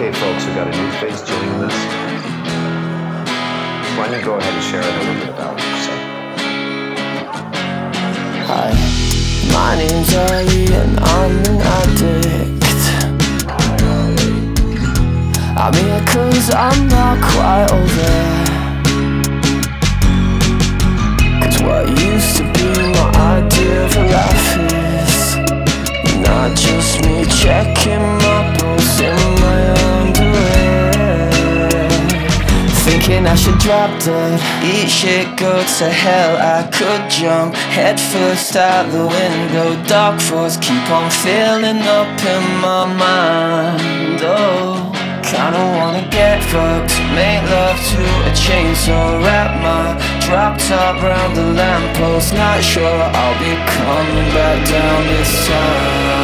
Okay, folks, we got a new face joining us. Why don't you go ahead and share a little bit about yourself? Hi, my name's Ali and I'm an addict. I'm here cause I'm not quite over. Cause what used to be my idea of a life is not just me checking my pulse in my underwear, thinking I should drop dead, eat shit, go to hell. I could jump head first out the window. Dark thoughts keep on filling up in my mind. Oh, kinda wanna get fucked, make love to a chainsaw, wrap my drop top round the lamppost. Not sure I'll be coming back down this time.